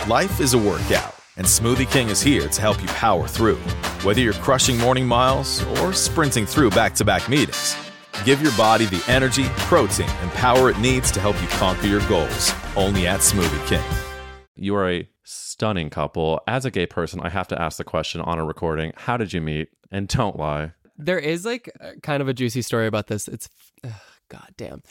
Life is a workout, and Smoothie King is here to help you power through. Whether you're crushing morning miles or sprinting through back-to-back meetings, give your body the energy, protein, and power it needs to help you conquer your goals. Only at Smoothie King. You are a stunning couple. As a gay person, I have to ask the question on a recording. How did you meet? And don't lie. There is like kind of a juicy story about this. It's, God damn.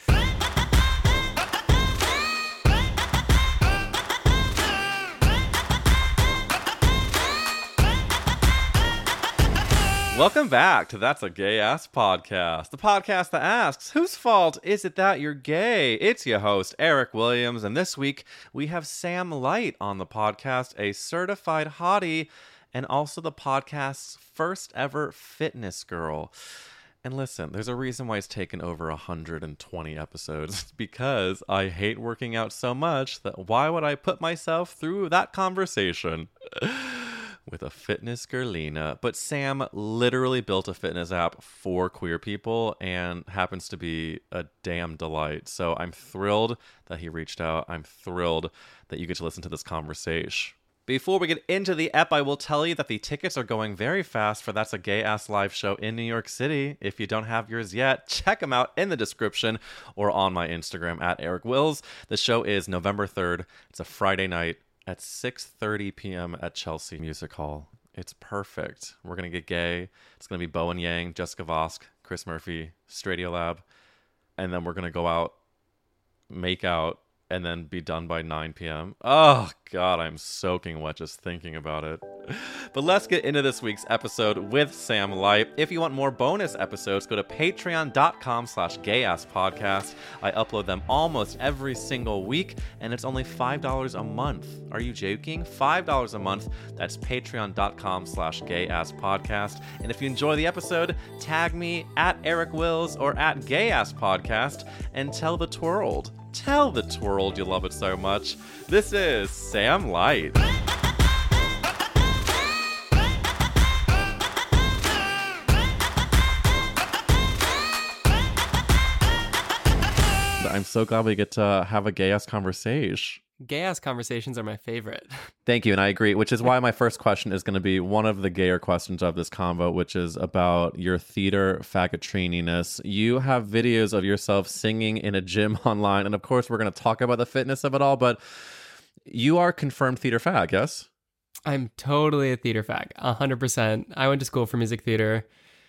Welcome back to That's a Gay Ass Podcast, the podcast that asks, whose fault is it that you're gay? It's your host, Eric Williams, and this week we have Sam Light on the podcast, a certified hottie, and also the podcast's first ever fitness girl. And listen, there's a reason why it's taken over 120 episodes. It's because I hate working out so much that why would I put myself through that conversation with a fitness girlina? But Sam literally built a fitness app for queer people and happens to be a damn delight. So I'm thrilled that he reached out. I'm thrilled that you get to listen to this conversation. Before we get into the ep, I will tell you that the tickets are going very fast for That's a Gay Ass live show in New York City. If you don't have yours yet, check them out in the description or on my Instagram at Eric Wills. The show is November 3rd. It's a Friday night at 6:30 p.m. at Chelsea Music Hall. It's perfect. We're going to get gay. It's going to be Bowen Yang, Jessica Vosk, Chris Murphy, Stradiolab. And then we're going to go out, make out, and then be done by 9 p.m. Oh, God, I'm soaking wet just thinking about it. But let's get into this week's episode with Sam Light. If you want more bonus episodes, go to patreon.com/gayasspodcast. I upload them almost every single week, and it's only $5 a month. Are you joking? $5 a month. That's patreon.com/gayasspodcast. And if you enjoy the episode, tag me at Eric Wills or at Gayaspodcast and tell the twirled. Tell the twirled you love it so much. This is Sam Light. I'm so glad we get to have a gay-ass conversation. Gay-ass conversations are my favorite. Thank you, and I agree, which is why my first question is going to be one of the gayer questions of this convo, which is about your theater faggotrininess. You have videos of yourself singing in a gym online, and of course we're going to talk about the fitness of it all, but you are confirmed theater fag, yes? I'm totally a theater fag, 100%. I went to school for music theater.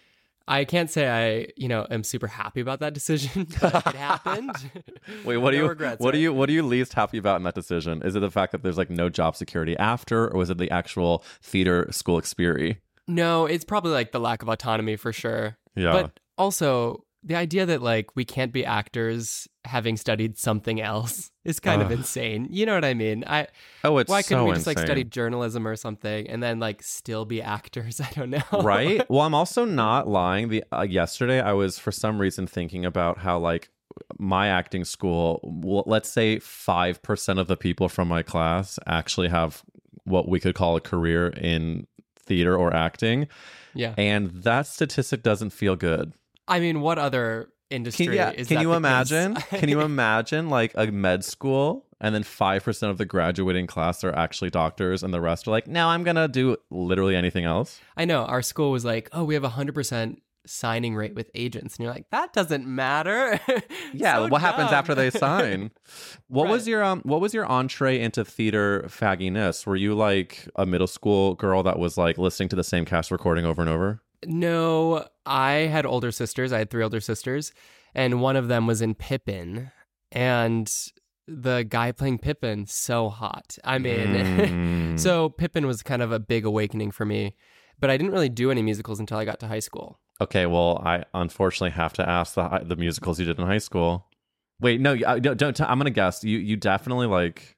I can't say I, am super happy about that decision, but it happened. Wait, what are you least happy about in that decision? Is it the fact that there's like no job security after, or was it the actual theater school experience? No, it's probably like the lack of autonomy for sure. Yeah. But also the idea that like we can't be actors having studied something else is kind of insane. You know what I mean? It's why couldn't so we just like insane. study journalism or something and then like still be actors? I don't know. Right? Well, I'm also not lying. Yesterday I was for some reason thinking about how like my acting school, let's say 5% of the people from my class actually have what we could call a career in theater or acting. Yeah. And that statistic doesn't feel good. I mean, what other industry is can that you the imagine? case? Can you imagine like a med school and then 5% of the graduating class are actually doctors and the rest are like, no, I'm going to do literally anything else? I know. Our school was like, oh, we have 100% signing rate with agents. And you're like, that doesn't matter. Yeah, So what happens dumb. after they sign? What was Right. your entree into theater fagginess? Were you like a middle school girl that was like listening to the same cast recording over and over? No, I had older sisters. I had 3 older sisters, and one of them was in Pippin, and the guy playing Pippin, so hot. I mean, so Pippin was kind of a big awakening for me, but I didn't really do any musicals until I got to high school. Okay, well, I unfortunately have to ask the musicals you did in high school. Wait, no, don't. I'm gonna guess. You definitely like.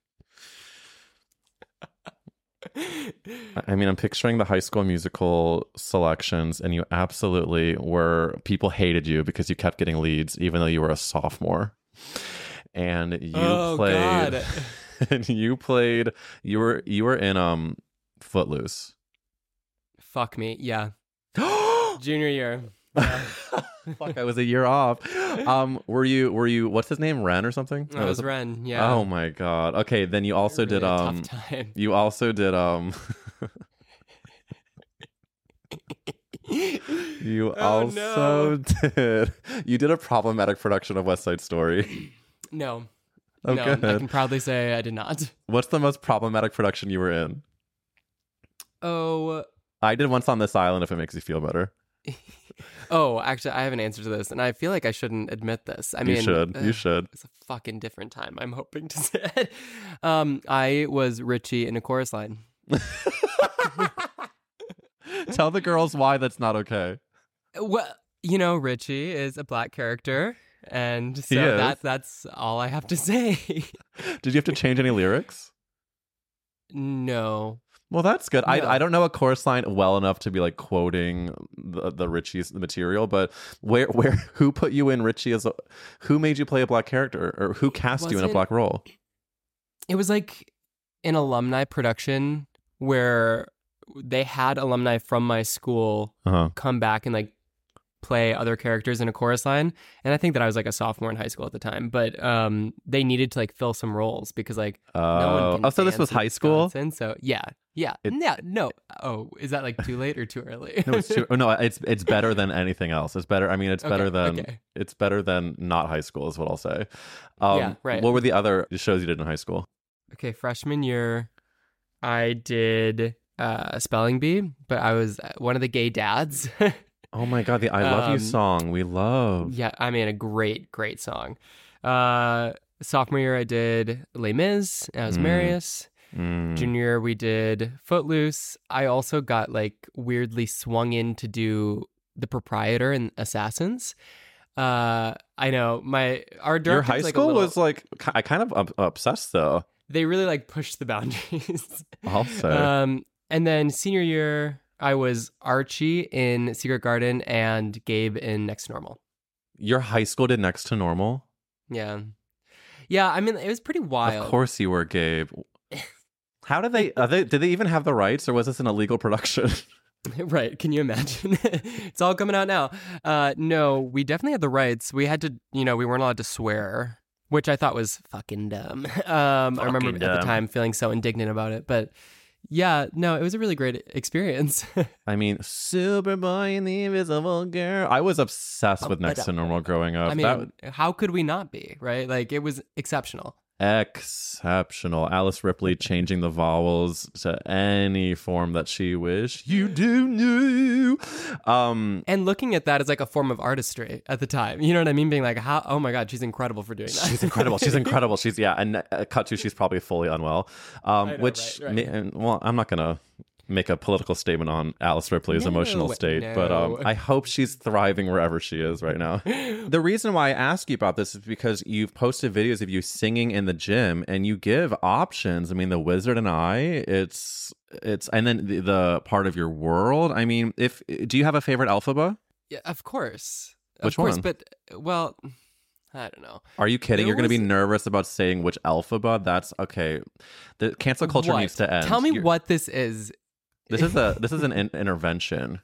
I mean, I'm picturing the High School Musical selections, and you absolutely were. People hated you because you kept getting leads, even though you were a sophomore. And you played. God. And you played. You were in Footloose. Fuck me, yeah. Junior year. Yeah. Fuck, I was a year off. Were you? What's his name? Ren or something? I was Ren. Yeah. Oh my god. Okay, then you also Really did a tough time. You also did You also did. You did a problematic production of West Side Story. No. Oh, no, good. I can proudly say I did not. What's the most problematic production you were in? Oh. I did Once on This Island, if it makes you feel better. Oh, actually, I have an answer to this, and I feel like I shouldn't admit this. I mean, You should. It's a fucking different time. I'm hoping to say. I was Richie in a chorus line. Tell the girls why that's not okay. Well, Richie is a black character, and He so is. that's all I have to say. Did you have to change any lyrics? No. Well, that's good. No. I don't know a chorus line well enough to be like quoting the Richie's material, but who put you in Richie who made you play a black character, or who cast you in a black role? It was like an alumni production where they had alumni from my school come back and like play other characters in a chorus line, and I think that I was like a sophomore in high school at the time, but they needed to like fill some roles because like no one can so this dance was in high school. Wisconsin, so yeah. No. Oh, is that like too late or too early? No, it's too. No, it's better than anything else. It's better. I mean, it's better than not high school is what I'll say. Yeah, right. What were the other shows you did in high school? Okay, freshman year, I did Spelling Bee, but I was one of the gay dads. Oh my god, the I Love You song we love. Yeah, I mean, a great song. Sophomore year, I did Les Mis as Marius. Junior year, we did Footloose. I also got like weirdly swung in to do The Proprietor in Assassins. I know our director. Your high school was like I kind of obsessed though. They really like pushed the boundaries. I'll say. And then senior year, I was Archie in Secret Garden and Gabe in Next to Normal. Your high school did Next to Normal? Yeah. I mean, it was pretty wild. Of course you were, Gabe. How did did they even have the rights, or was this an illegal production? Right. Can you imagine? It's all coming out now. No, we definitely had the rights. We had to, we weren't allowed to swear, which I thought was fucking dumb. I remember at the time feeling so indignant about it, but yeah, no, it was a really great experience. I mean, Superboy and the Invisible Girl. I was obsessed with Next to Normal growing up. I mean, how could we not be, right? Like, it was exceptional. Exceptional. Alice Ripley changing the vowels to any form that she wished. You do know. And looking at that as like a form of artistry at the time. You know what I mean? Being like, oh my God, she's incredible for doing that. She's incredible. She's and cut to she's probably fully unwell. Know, which, right. Well, I'm not going to make a political statement on Alice Ripley's emotional state, but I hope she's thriving wherever she is right now. The reason why I ask you about this is because you've posted videos of you singing in the gym, and you give options. I mean, The Wizard and I, it's and then the part of your world. I mean, do you have a favorite Elphaba? Yeah, of course. Which one? But well, I don't know. Are you kidding? You're going to be nervous about saying which Elphaba? That's okay. The cancel culture needs to end. Tell me what this is. This is an intervention.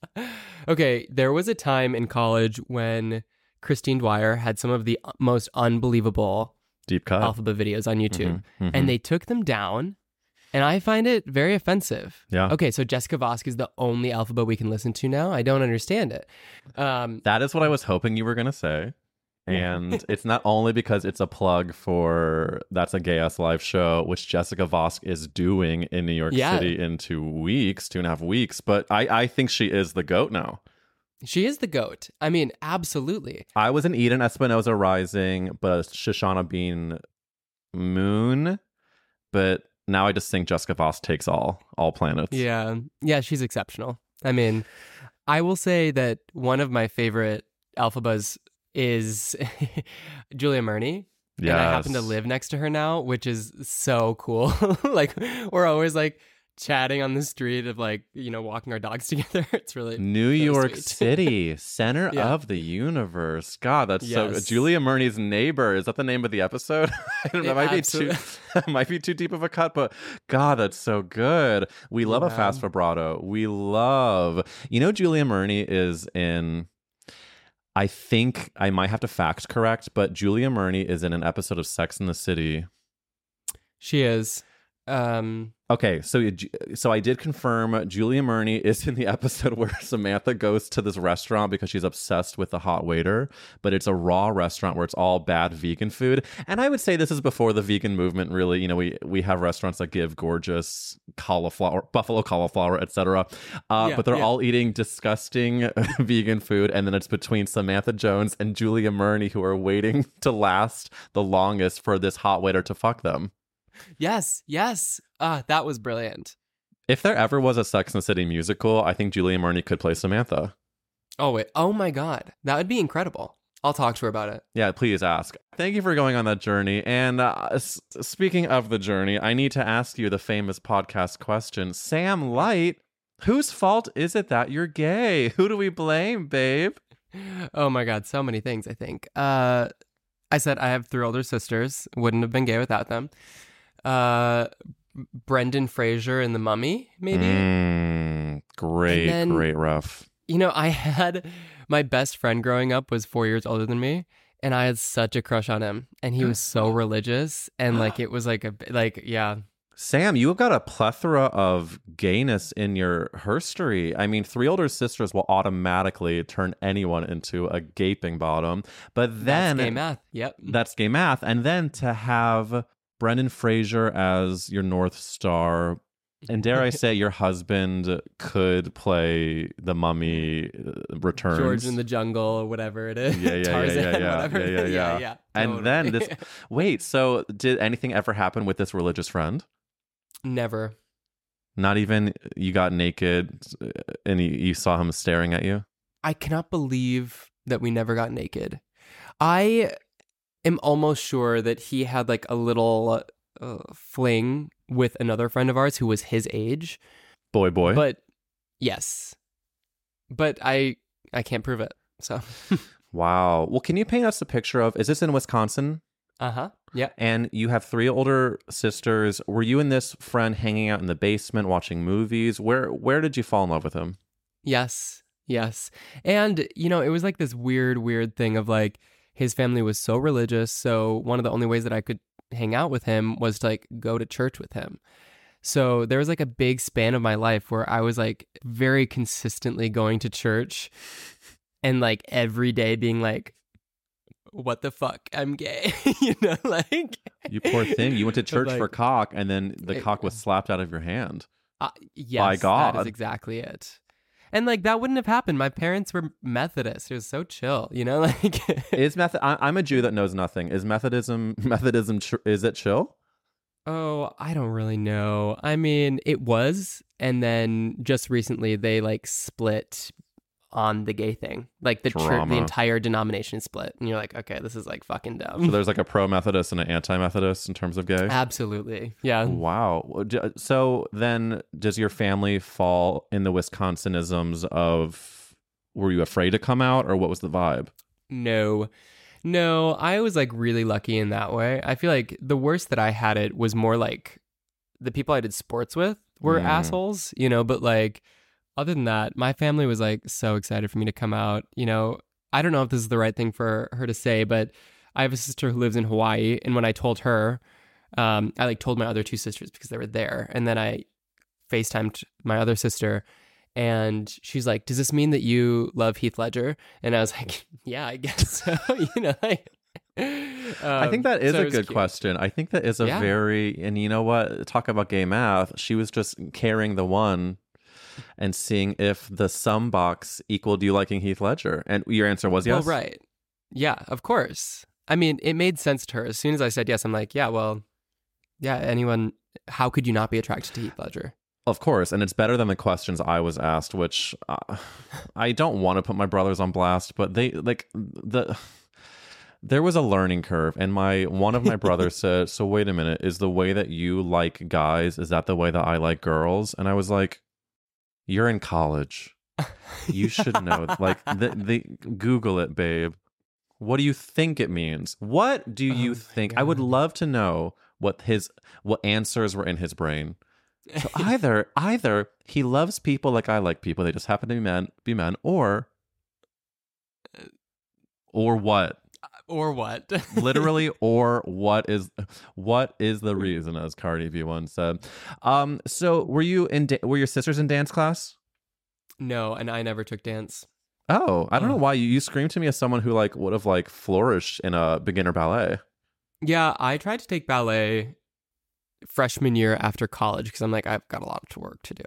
Okay, there was a time in college when Christine Dwyer had some of the most unbelievable deep cut Elphaba videos on YouTube, and they took them down, and I find it very offensive. Yeah. Okay, so Jessica Vosk is the only Elphaba we can listen to now. I don't understand it. That is what I was hoping you were going to say. And it's not only because it's a plug for That's a Gay Ass Live show, which Jessica Vosk is doing in New York City in 2.5 weeks, but I think she is the GOAT now. She is the GOAT. I mean, absolutely. I was an Eden Espinosa Rising, but Shoshana Bean Moon, but now I just think Jessica Vosk takes all planets. Yeah, she's exceptional. I mean, I will say that one of my favorite Elphabas is Julia Murney. Yes. And I happen to live next to her now, which is so cool. Like, we're always like chatting on the street of like, walking our dogs together. It's really New really York sweet. City, center of the universe. God, that's so good. Julia Murney's neighbor. Is that the name of the episode? I don't know. Might be too deep of a cut, but God, that's so good. We love a fast vibrato. We love, Julia Murney is in I think I might have to fact correct, but Julia Murney is in an episode of Sex and the City. She is. Okay, so I did confirm Julia Murney is in the episode where Samantha goes to this restaurant because she's obsessed with the hot waiter, but it's a raw restaurant where it's all bad vegan food. And I would say this is before the vegan movement really, we have restaurants that give gorgeous cauliflower, buffalo cauliflower, etc. But they're all eating disgusting vegan food, and then it's between Samantha Jones and Julia Murney who are waiting to last the longest for this hot waiter to fuck them. Yes. That was brilliant. If there ever was a Sex and the City musical, I think Julia Murney could play Samantha. Oh, wait. Oh, my God. That would be incredible. I'll talk to her about it. Yeah, please ask. Thank you for going on that journey. And speaking of the journey, I need to ask you the famous podcast question. Sam Light, whose fault is it that you're gay? Who do we blame, babe? Oh, my God. So many things, I think. I said I have 3 older sisters. Wouldn't have been gay without them. Brendan Fraser in The Mummy, maybe. Great rough. I had my best friend growing up was 4 years older than me, and I had such a crush on him, and he was so religious, and it was yeah. Sam, you have got a plethora of gayness in your herstory. I mean, 3 older sisters will automatically turn anyone into a gaping bottom, but then that's gay math. Yep, that's gay math, and then to have Brendan Fraser as your North Star, and dare I say your husband could play The Mummy Returns. George in the Jungle or whatever it is. Tarzan, whatever. Yeah. And then this, wait, so did anything ever happen with this religious friend? Never. Not even you got naked and you saw him staring at you? I cannot believe that we never got naked. I am almost sure that he had a little fling with another friend of ours who was his age. Boy. But yes. But I can't prove it. So. Wow. Well, can you paint us a picture of, is this in Wisconsin? Uh-huh. Yeah. And you have 3 older sisters. Were you and this friend hanging out in the basement watching movies? Where did you fall in love with him? Yes. And, it was this weird thing of his family was so religious. So one of the only ways that I could hang out with him was to go to church with him. So there was a big span of my life where I was very consistently going to church and every day being what the fuck? I'm gay. You poor thing. You went to church for cock, and then the cock was slapped out of your hand. Yes, by God. That is exactly it. And that wouldn't have happened. My parents were Methodist. It was so chill, Is I'm a Jew that knows nothing. Is Methodism is it chill? Oh, I don't really know. I mean, it was, and then just recently they split on the gay thing. The entire denomination split, and you're okay, this is fucking dumb. So there's a pro-Methodist and an anti-Methodist in terms of gay? Absolutely. Yeah. Wow. So then does your family fall in the Wisconsinisms of, were you afraid to come out, or what was the vibe? No, I was really lucky in that way. I feel the worst that I had it was more the people I did sports with were assholes, but other than that, my family was so excited for me to come out. I don't know if this is the right thing for her to say, but I have a sister who lives in Hawaii, and when I told her, I told my other 2 sisters because they were there, and then I FaceTimed my other sister, and she's like, "Does this mean that you love Heath Ledger?" And I was like, "Yeah, I guess so." I think that is a good question. I think that is a very, and you know what? Talk about gay math. She was just carrying the one and seeing if the sum box equaled you liking Heath Ledger. And your answer was yes? Well, right. Yeah, of course. I mean, it made sense to her. As soon as I said yes, I'm anyone, how could you not be attracted to Heath Ledger? Of course. And it's better than the questions I was asked, which I don't want to put my brothers on blast, but there was a learning curve. And one of my brothers said, "So wait a minute, is the way that you like guys, is that the way that I like girls?" And I was like, "You're in college. You should know." The Google it, babe. What do you think it means? What do you think? I would love to know what answers were in his brain. So either he loves people like I like people, they just happen to be men, or Or what? Or what? Literally, or what is the reason, as Cardi B once said. So were your sisters in dance class? No, and I never took dance. Oh, I don't know why you screamed to me as someone who like would have like flourished in a beginner ballet. Yeah, I tried to take ballet freshman year after college because I'm like, I've got a lot of work to do.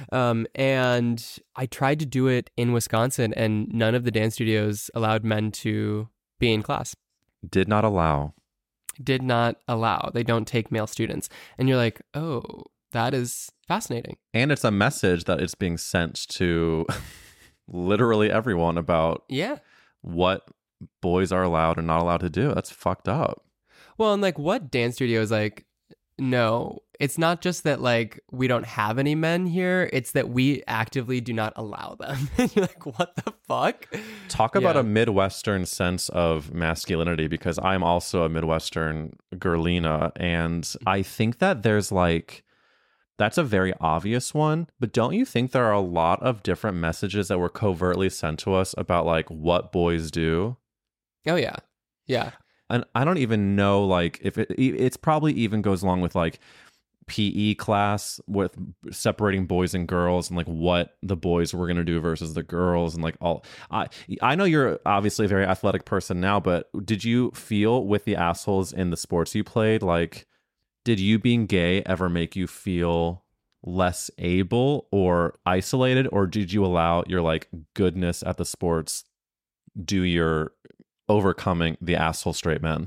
And I tried to do it in Wisconsin, and none of the dance studios allowed men to be in class. Did not allow. Did not allow. They don't take male students. And you're like, oh, that is fascinating. And it's a message that it's being sent to literally everyone about what boys are allowed and not allowed to do. That's fucked up. Well, and like what dance studio is like, no, it's not just that like we don't have any men here. It's that we actively do not allow them. And you're like, what the fuck? Talk about a Midwestern sense of masculinity, because I'm also a Midwestern girlina. And I think that there's like, that's a very obvious one. But don't you think there are a lot of different messages that were covertly sent to us about like what boys do? Oh, yeah. Yeah. And I don't even know, like, if it's probably even goes along with like PE class with separating boys and girls and like what the boys were going to do versus the girls and like all. I know you're obviously a very athletic person now, but did you feel with the assholes in the sports you played, like, did you being gay ever make you feel less able or isolated, or did you allow your like goodness at the sports do your overcoming the asshole straight men?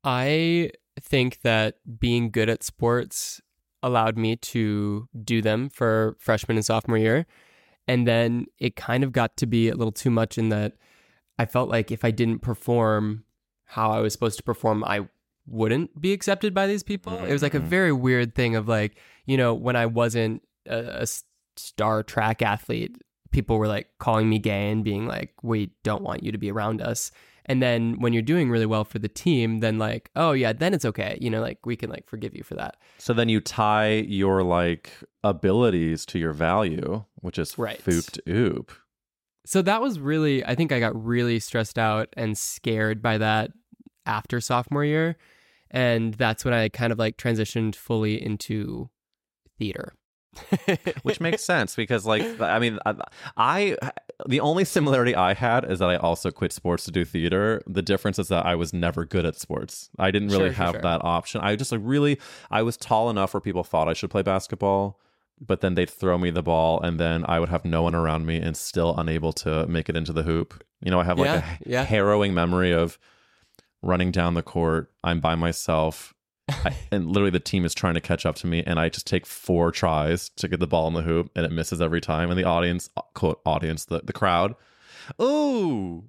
I think that being good at sports allowed me to do them for freshman and sophomore year. And then it kind of got to be a little too much in that I felt like if I didn't perform how I was supposed to perform, I wouldn't be accepted by these people. It was like a very weird thing of like, you know, when I wasn't a star track athlete, people were like calling me gay and being like, we don't want you to be around us. And then when you're doing really well for the team, then like, oh yeah, then it's okay. You know, like we can like forgive you for that. So then you tie your like abilities to your value, which is fooped oop. So that was really, I think I got really stressed out and scared by that after sophomore year. And that's when I kind of like transitioned fully into theater. Which makes sense because like, I mean, I the only similarity I had is that I also quit sports to do theater. The difference is that I was never good at sports. I didn't really have that option. I just like really, I was tall enough where people thought I should play basketball, but then they'd throw me the ball and then I would have no one around me and still unable to make it into the hoop. You know, I have like a harrowing memory of running down the court. I'm by myself. And literally the team is trying to catch up to me and I just take 4 tries to get the ball in the hoop and it misses every time, and the audience, quote audience, the crowd, ooh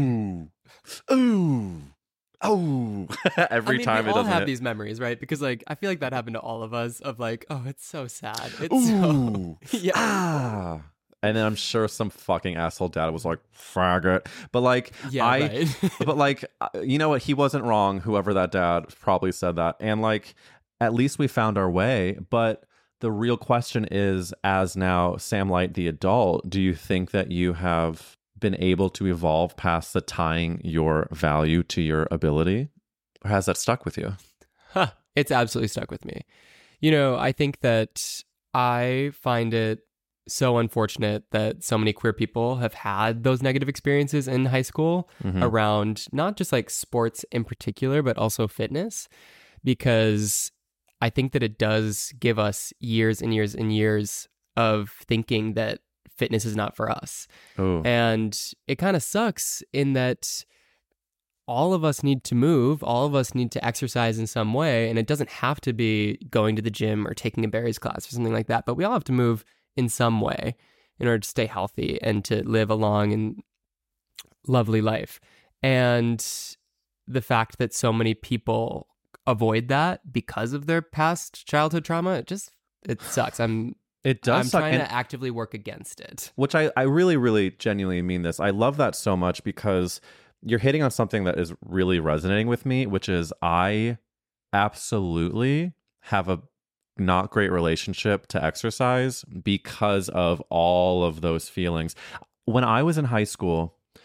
every time we it all doesn't have hit. these memories, right? Because like I feel like that happened to all of us of like, oh, it's so sad, it's ooh so and then I'm sure some fucking asshole dad was like, faggot. But like, but like, you know what? He wasn't wrong. Whoever that dad probably said that. And like, at least we found our way. But the real question is, as now Sam Light, the adult, do you think that you have been able to evolve past the tying your value to your ability? Or has that stuck with you? It's absolutely stuck with me. You know, I think that I find it so unfortunate that so many queer people have had those negative experiences in high school around not just like sports in particular, but also fitness, because I think that it does give us years and years and years of thinking that fitness is not for us. Ooh. And it kind of sucks in that all of us need to move, all of us need to exercise in some way, and it doesn't have to be going to the gym or taking a berries class or something like that, but we all have to move in some way in order to stay healthy and to live a long and lovely life. And the fact that so many people avoid that because of their past childhood trauma, it sucks. I'm trying to actively work against it. Which I really, really genuinely mean this. I love that so much because you're hitting on something that is really resonating with me, which is I absolutely have a not great relationship to exercise because of all of those feelings. When I was in high school,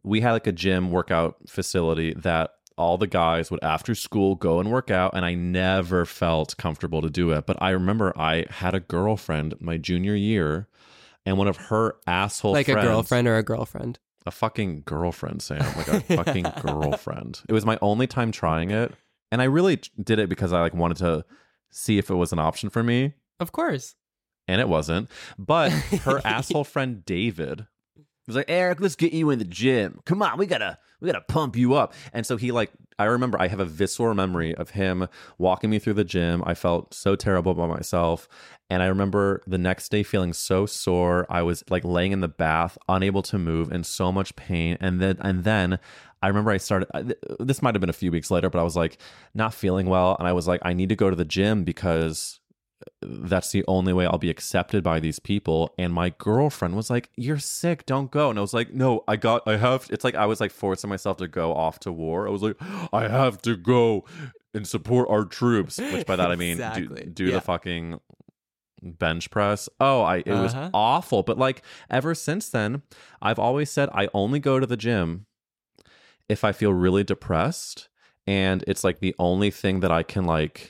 we had like a gym workout facility that all the guys would after school go and work out, and I never felt comfortable to do it. But I remember I had a girlfriend my junior year, and one of her asshole like friends, a girlfriend or a girlfriend? a fucking girlfriend, Sam, like a fucking girlfriend. It was my only time trying it, and I really did it because I like wanted to see if it was an option for me, Of course. and it wasn't. But her asshole friend David was like, Eric, let's get you in the gym. Come on, we gotta pump you up. And so he like, I remember I have a visceral memory of him walking me through the gym. I felt so terrible about myself. And I remember the next day feeling so sore. I was like laying in the bath, unable to move, in so much pain. And then I remember I started, this might have been a few weeks later, but I was like not feeling well. And I was like, I need to go to the gym because that's the only way I'll be accepted by these people. And my girlfriend was like, you're sick, don't go. And I was like, no, I have, it's like I was like forcing myself to go off to war. I was like, I have to go and support our troops, which by that I mean Exactly. do the fucking bench press. It was awful. But like ever since then, I've always said I only go to the gym if I feel really depressed, and it's like the only thing that I can like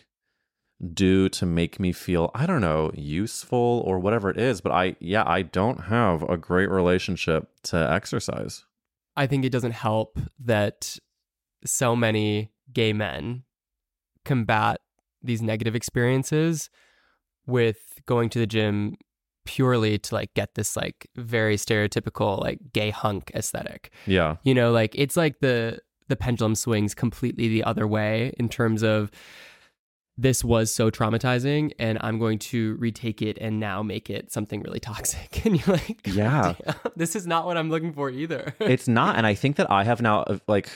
do to make me feel, I don't know, useful or whatever it is. But I don't have a great relationship to exercise. I think it doesn't help that so many gay men combat these negative experiences with going to the gym purely to like get this like very stereotypical like gay hunk aesthetic. Yeah. You know, like it's like the pendulum swings completely the other way in terms of this was so traumatizing and I'm going to retake it and now make it something really toxic. And you're like, yeah, this is not what I'm looking for either. It's not. And I think that I have now, like,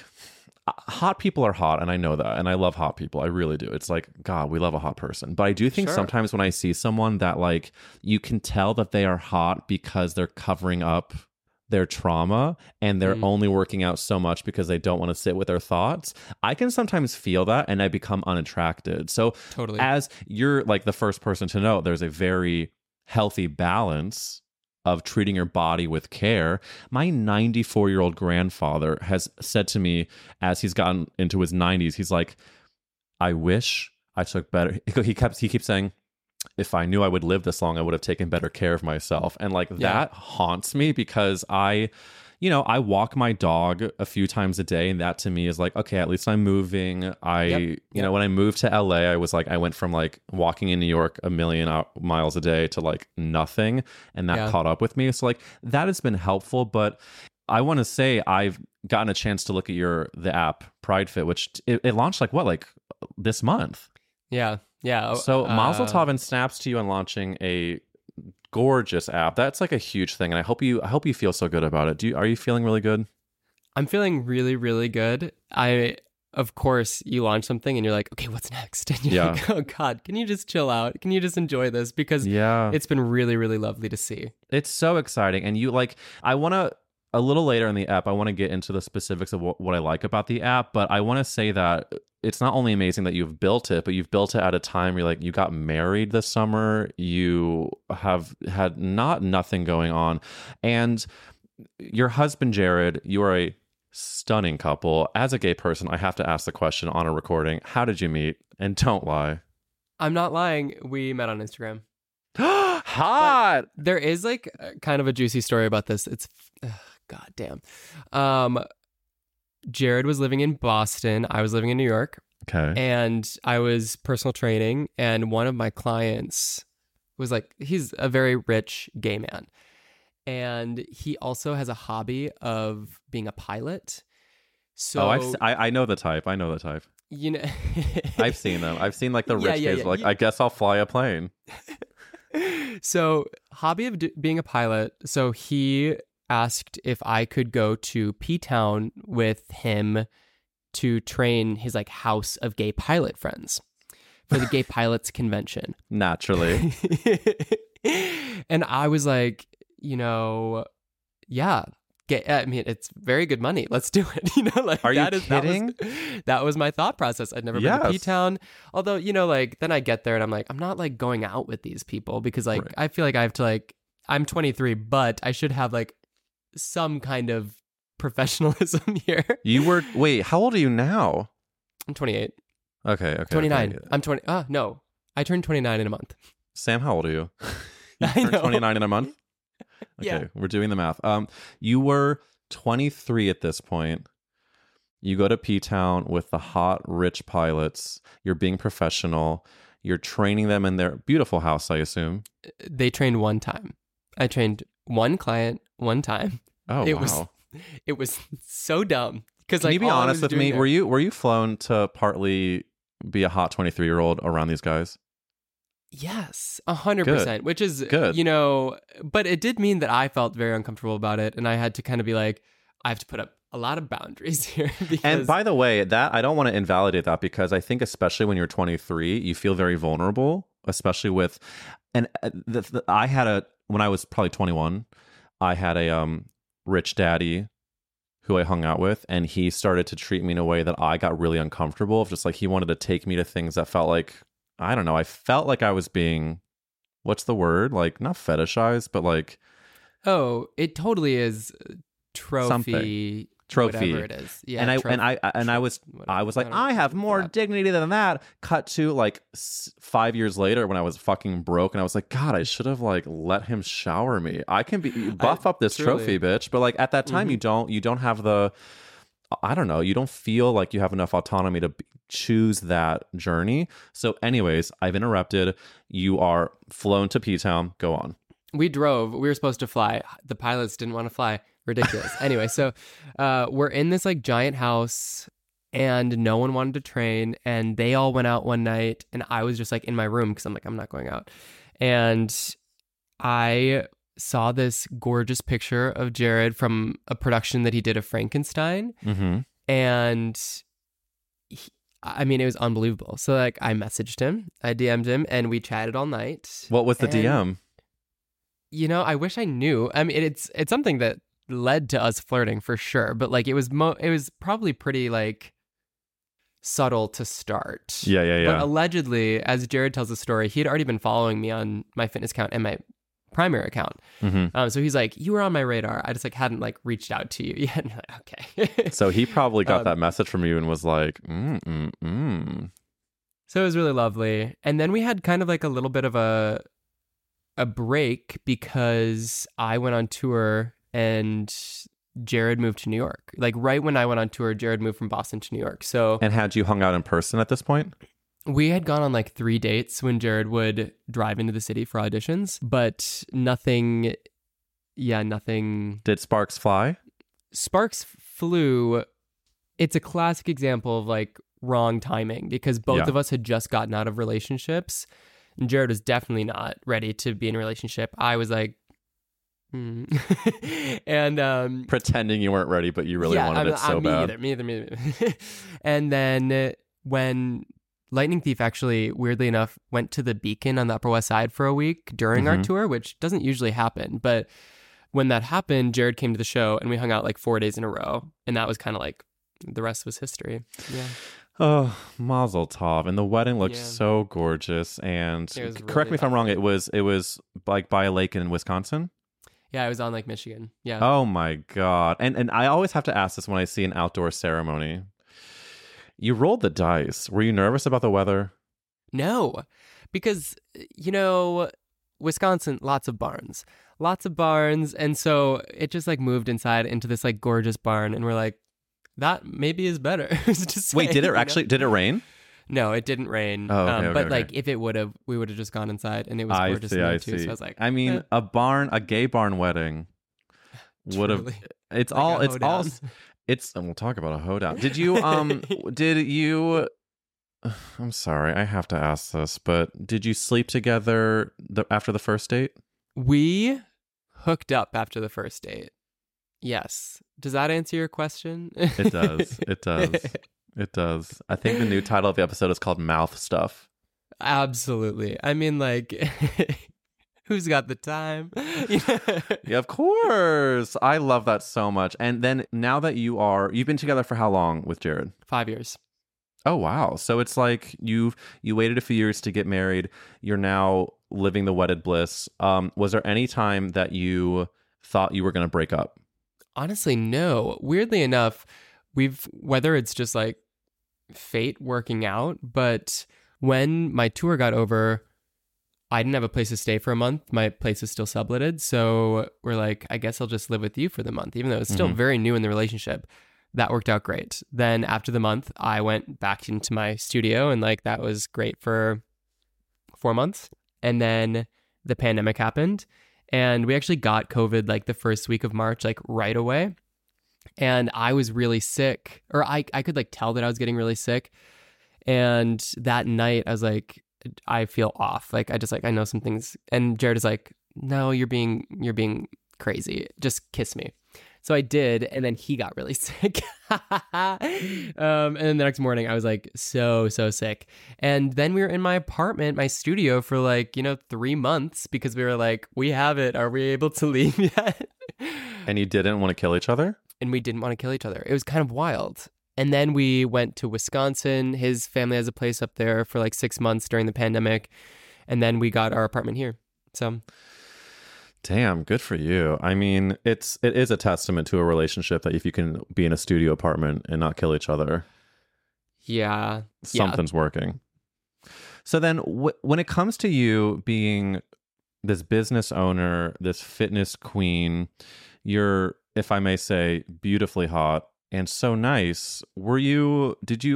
hot people are hot, and I know that, and I love hot people. I really do. It's like, God, we love a hot person. But I do think sometimes when I see someone that like, you can tell that they are hot because they're covering up their trauma and they're only working out so much because they don't want to sit with their thoughts. I can sometimes feel that and I become unattracted. So Totally. as you're like the first person to know, there's a very healthy balance of treating your body with care. My 94-year-old grandfather has said to me as he's gotten into his 90s, he's like, I wish I took better. He keeps saying, if I knew I would live this long, I would have taken better care of myself. And like that haunts me because I walk my dog a few times a day. And that to me is like, okay, at least I'm moving. When I moved to LA, I was like, I went from like walking in New York 1,000,000 miles a day to like nothing. And that caught up with me. So like that has been helpful. But I want to say I've gotten a chance to look at the app Pride Fit, which it launched like this month. Yeah. Yeah. So Mazel Tov and snaps to you on launching a gorgeous app. That's like a huge thing, and I hope you feel so good about it. Are you feeling really good? I'm feeling really, really good. Of course, you launch something and you're like, okay, what's next? And you're like, oh God, can you just chill out? Can you just enjoy this? Because it's been really, really lovely to see. It's so exciting, and I want to. A little later in the app, I want to get into the specifics of what I like about the app, but I want to say that it's not only amazing that you've built it, but you've built it at a time where you got married this summer, you have had nothing going on, and your husband, Jared, you are a stunning couple. As a gay person, I have to ask the question on a recording, how did you meet? And don't lie. I'm not lying. We met on Instagram. Hot! But there is like kind of a juicy story about this. It's God damn. Jared was living in Boston. I was living in New York. Okay. And I was personal training. And one of my clients was like, he's a very rich gay man. And he also has a hobby of being a pilot. So I know the type. You know, I've seen them. I've seen like the rich kids. Like, I guess I'll fly a plane. So hobby of being a pilot. So he asked if I could go to P-Town with him to train his like house of gay pilot friends for the Gay Pilots Convention. Naturally. And I was like, yeah. I mean, it's very good money. Let's do it. Are you kidding? That was my thought process. I'd never been to P-Town. Although, then I get there and I'm like, I'm not like going out with these people because like, I feel like I have to like, I'm 23, but I should have like some kind of professionalism here. Wait, how old are you now? I'm 28. Okay. 29. Okay. I'm 20. No. I turned 29 in a month. Sam, how old are you? You I turned know. 29 in a month? Okay, Yeah. we're doing the math. You were 23 at this point. You go to P-Town with the hot, rich pilots. You're being professional. You're training them in their beautiful house, I assume. They trained one time. I trained one client one time. Oh, It wow. was so dumb. Because Can like, you be all I honest was with me? doing Were you flown to partly be a hot 23-year-old around these guys? Yes, 100%, which is Good. but it did mean that I felt very uncomfortable about it, and I had to kind of be like, I have to put up a lot of boundaries here. Because, And by the way, that I don't want to invalidate that, because I think especially when you're 23, you feel very vulnerable, especially with, and I had when I was probably 21, I had a rich daddy who I hung out with, and he started to treat me in a way that I got really uncomfortable. Just like he wanted to take me to things that felt like, I don't know, I felt like I was being, what's the word? Like, not fetishized, but like, oh, it totally is trophy. Trophy. Whatever it is. Yeah. and I was like, I have more dignity than that. Cut to like 5 years later when I was fucking broke, and I was like, God, I should have like let him shower me. I can buff up this truly. trophy, bitch. But like at that time, you don't have the, I don't know, you don't feel like you have enough autonomy to choose that journey. So anyways, I've interrupted. You are flown to P-Town. Go on. We drove. We were supposed to fly. The pilots didn't want to fly. Ridiculous. Anyway, so we're in this like giant house, and no one wanted to train, and they all went out one night, and I was just like in my room because I'm like, I'm not going out. And I saw this gorgeous picture of Jared from a production that he did of Frankenstein. Mm-hmm. And I mean, it was unbelievable. So like I messaged him, I DM'd him, and we chatted all night. What was the DM? You know, I wish I knew. I mean, it's something that led to us flirting for sure, but like it was probably pretty like subtle to start. Yeah. But allegedly, as Jared tells the story, he had already been following me on my fitness account and my primary account. Mm-hmm. So he's like, you were on my radar. I just like hadn't like reached out to you yet. And I'm like, okay. So he probably got that message from you and was like, So it was really lovely. And then we had kind of like a little bit of a break because I went on tour and Jared moved to New York. Like right when I went on tour, Jared moved from Boston to New York. So And had you hung out in person at this point? we had gone on like 3 dates when Jared would drive into the city for auditions, but nothing. Did sparks fly? Sparks flew. It's a classic example of like wrong timing because both of us had just gotten out of relationships. And Jared was definitely not ready to be in a relationship. I was like, and pretending you weren't ready, but you really wanted it so bad. Me either. And then when Lightning Thief actually, weirdly enough, went to the Beacon on the Upper West Side for a week during our tour, which doesn't usually happen. But when that happened, Jared came to the show and we hung out like 4 days in a row. And that was kind of like the rest was history. Yeah. Oh, Mazel Tov. And the wedding looked Yeah. so gorgeous. And It was correct me if I'm wrong, it was like by a lake in Wisconsin? Yeah, I was on Lake Michigan. Yeah. Oh my God. And I always have to ask this when I see an outdoor ceremony. You rolled the dice. Were you nervous about the weather? No, because, you know, Wisconsin, lots of barns. And so it just like moved inside into this like gorgeous barn. And we're like, that maybe is better. Just Wait, did it saying, actually, did it rain? No, it didn't rain. Oh, okay, but okay. like if it would have, we would have just gone inside and it was gorgeous in there too. So I was like, I mean, a gay barn wedding would have, truly. it's Like all, a it's all, hoedown. and we'll talk about a hoedown. Did you, I'm sorry, I have to ask this, but did you sleep together after the first date? We hooked up after the first date. Yes. Does that answer your question? It does. It does. It does. I think the new title of the episode is called Mouth Stuff. Absolutely. I mean, like, who's got the time? Yeah, of course. I love that so much. And then now that you've been together for how long with Jared? 5 years. Oh, wow. So it's like you waited a few years to get married. You're now living the wedded bliss. Was there any time that you thought you were going to break up? Honestly, no. Weirdly enough, whether it's just like fate working out, but when my tour got over, I didn't have a place to stay for a month. My place is still subletted. So we're like, I guess I'll just live with you for the month, even though it's still very new in the relationship. That worked out great. Then after the month, I went back into my studio, and like that was great for 4 months. And then the pandemic happened, and we actually got COVID like the first week of March, like right away. And I was really sick, or I could like tell that I was getting really sick. And that night I was like, I feel off. Like I know some things. And Jared is like, no, you're being crazy. Just kiss me. So I did, and then he got really sick. And then the next morning I was like so sick. And then we were in my apartment, my studio for like, 3 months because we were like, we have it. Are we able to leave yet? And you didn't want to kill each other? And we didn't want to kill each other. It was kind of wild. And then we went to Wisconsin. His family has a place up there for like 6 months during the pandemic. And then we got our apartment here. So... Damn, good for you. I mean, it is a testament to a relationship that if you can be in a studio apartment and not kill each other, something's working. So then when it comes to you being this business owner, this fitness queen, you're, if I may say, beautifully hot and so nice. Why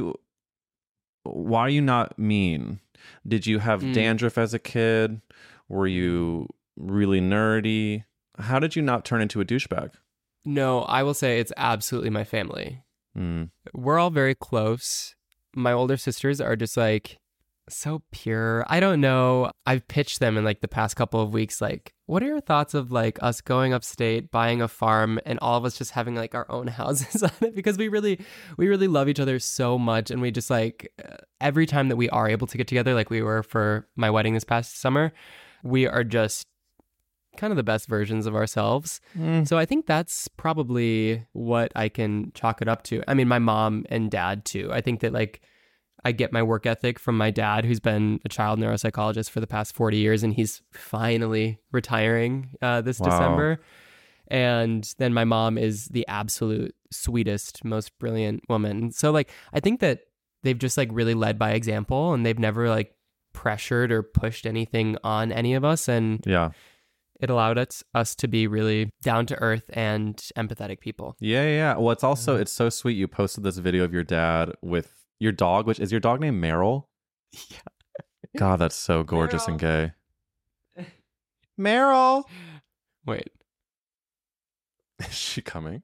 are you not mean? Did you have dandruff as a kid? Were you really nerdy? How did you not turn into a douchebag? No, I will say it's absolutely my family. We're all very close. My older sisters are just like so pure. I don't know. I've pitched them in like the past couple of weeks, like, what are your thoughts of like us going upstate, buying a farm, and all of us just having like our own houses on it? Because we really love each other so much. And we just like, every time that we are able to get together, like we were for my wedding this past summer, we are just kind of the best versions of ourselves. So I think that's probably what I can chalk it up to. I mean, my mom and dad too. I think that like I get my work ethic from my dad, who's been a child neuropsychologist for the past 40 years, and he's finally retiring this December. And then my mom is the absolute sweetest, most brilliant woman. So like I think that they've just like really led by example, and they've never like pressured or pushed anything on any of us. And it allowed us to be really down to earth and empathetic people. Yeah. Well, it's also, it's so sweet. You posted this video of your dad with your dog, which is your dog named Meryl? Yeah. God, that's so gorgeous and gay. Meryl. Wait. Is she coming?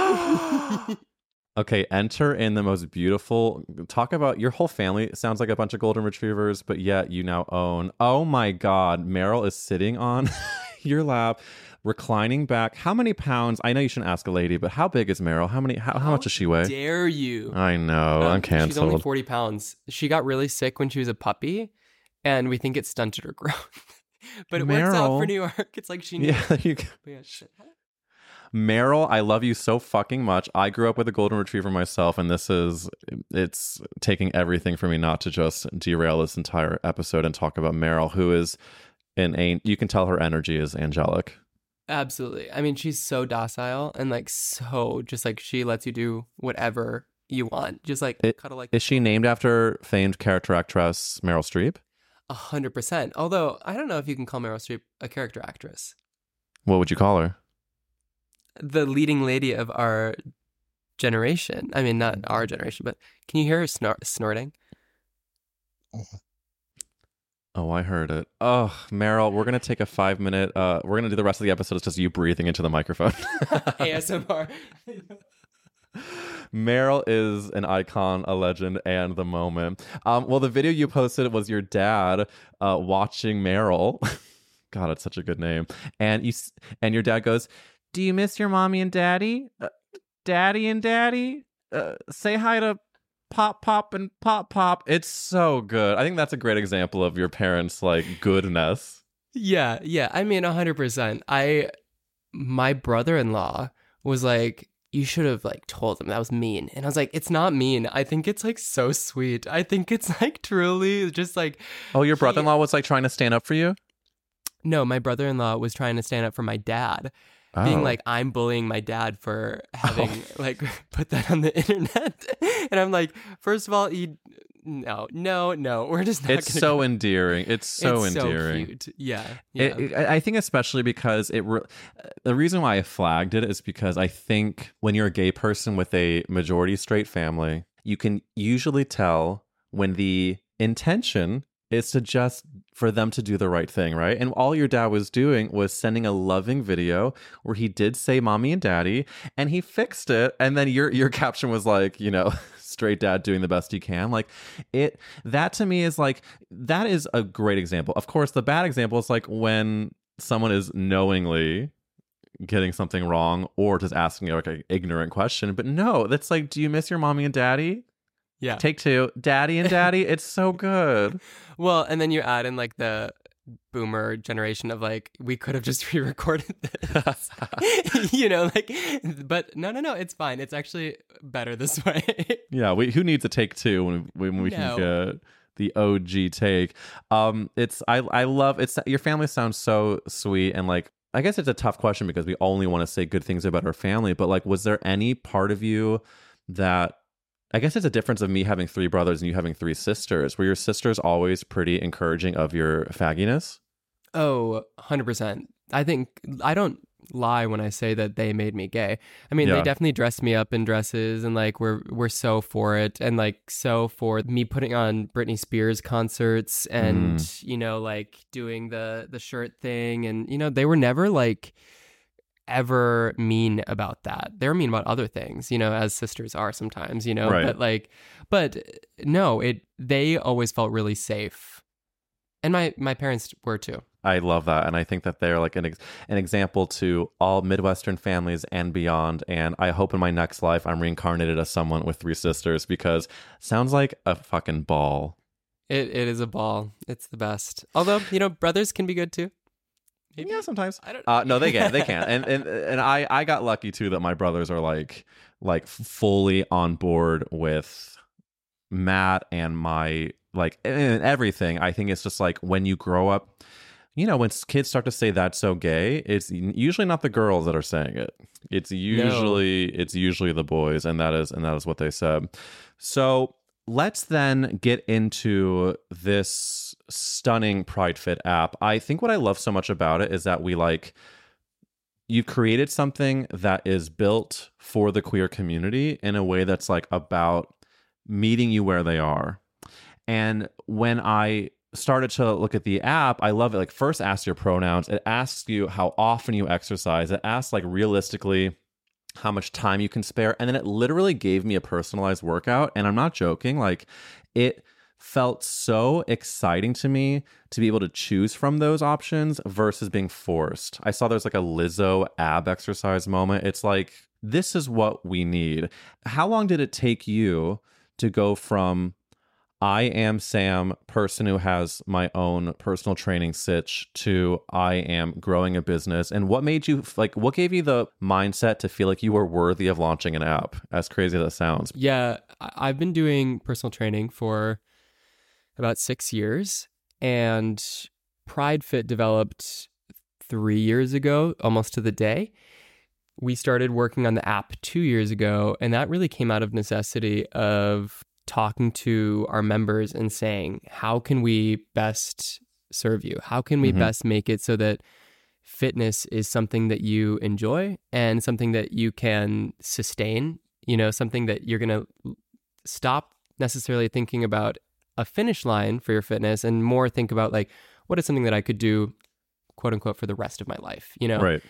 Okay, enter in the most beautiful. Talk about your whole family. Sounds like a bunch of golden retrievers, but yet you now own. Oh my God, Meryl is sitting on your lap, reclining back. How many pounds? I know you shouldn't ask a lady, but how big is Meryl? How much does she weigh? Dare you? I know, I'm canceled. She's only 40 pounds. She got really sick when she was a puppy, and we think it stunted her growth. But it works out for New York. It's like she knew. Yeah, there you go. Meryl, I love you so fucking much. I grew up with a golden retriever myself, and it's taking everything for me not to just derail this entire episode and talk about Meryl, who is you can tell her energy is angelic. Absolutely. I mean, she's so docile and like so just like she lets you do whatever you want. Just like cuddle like. Is she named after famed character actress Meryl Streep? 100%. Although I don't know if you can call Meryl Streep a character actress. What would you call her? The leading lady of our generation. I mean, not our generation, but can you hear her snorting? Oh, I heard it. Oh, Meryl, we're going to take a 5-minute, we're going to do the rest of the episode. It's just you breathing into the microphone. ASMR. Meryl is an icon, a legend, and the moment. Well, the video you posted was your dad watching Meryl. God, it's such a good name. And your dad goes, "Do you miss your mommy and daddy? Daddy and daddy? Say hi to Pop Pop and Pop Pop." It's so good. I think that's a great example of your parents' like goodness. Yeah. I mean, 100%. My brother-in-law was like, "You should have like told him that was mean." And I was like, "It's not mean. I think it's like so sweet. I think it's like truly just like." Oh, your brother-in-law was like trying to stand up for you? No, my brother-in-law was trying to stand up for my dad. being Oh. like, I'm bullying my dad for having like put that on the internet. And I'm like, first of all, no, we're just not. It's so endearing. It's so endearing. So cute. Yeah. I think especially because the reason why I flagged it is because I think when you're a gay person with a majority straight family, you can usually tell when the intention is to just for them to do the right thing, right? And all your dad was doing was sending a loving video where he did say mommy and daddy, and he fixed it. And then your caption was like, straight dad doing the best he can. Like that to me is like, that is a great example. Of course, the bad example is like when someone is knowingly getting something wrong or just asking like an ignorant question. But no, that's like, do you miss your mommy and daddy? Yeah. Take two, daddy and daddy. It's so good. Well, and then you add in like the boomer generation of like, we could have just re-recorded this, but no, it's fine. It's actually better this way. Yeah. Who needs a take two when we can get the OG take? I love it's your family sounds so sweet, and like, I guess it's a tough question because we only want to say good things about our family, but like, was there any part of you that, I guess it's a difference of me having 3 brothers and you having 3 sisters. Were your sisters always pretty encouraging of your fagginess? Oh, 100%. I think I don't lie when I say that they made me gay. I mean, they definitely dressed me up in dresses, and like we're so for it, and like so for me putting on Britney Spears concerts and like doing the shirt thing, and they were never like ever mean about that. They're mean about other things, as sisters are sometimes, right. but no, they always felt really safe. And my parents were too. I love that. And I think that they're like an example to all Midwestern families and beyond. And I hope in my next life I'm reincarnated as someone with 3 sisters, because it sounds like a fucking ball. It is a ball. It's the best. Although, brothers can be good too. Maybe. Yeah, sometimes. I don't. No, they can. And I got lucky too that my brothers are like fully on board with Matt and my and everything. I think it's just like when you grow up, when kids start to say that's so gay, it's usually not the girls that are saying it. It's usually the boys, and that is what they said. So let's then get into this stunning Pride Fit app. I think what I love so much about it is that you've created something that is built for the queer community in a way that's like about meeting you where they are. And when I started to look at the app, I love it. Like, first asks your pronouns. It asks you how often you exercise. It asks like realistically how much time you can spare. And then it literally gave me a personalized workout. And I'm not joking. Like, it felt so exciting to me to be able to choose from those options versus being forced. I saw there's like a Lizzo ab exercise moment. It's like, this is what we need. How long did it take you to go from I am Sam, person who has my own personal training sitch, to I am growing a business? And what made you what gave you the mindset to feel like you were worthy of launching an app? As crazy as that sounds. Yeah, I've been doing personal training for about 6 years, and Pride Fit developed 3 years ago, almost to the day. We started working on the app 2 years ago, and that really came out of necessity of talking to our members and saying, how can we best serve you? How can we best make it so that fitness is something that you enjoy and something that you can sustain, something that you're going to stop necessarily thinking about a finish line for your fitness and more think about like, what is something that I could do, quote unquote, for the rest of my life, Right.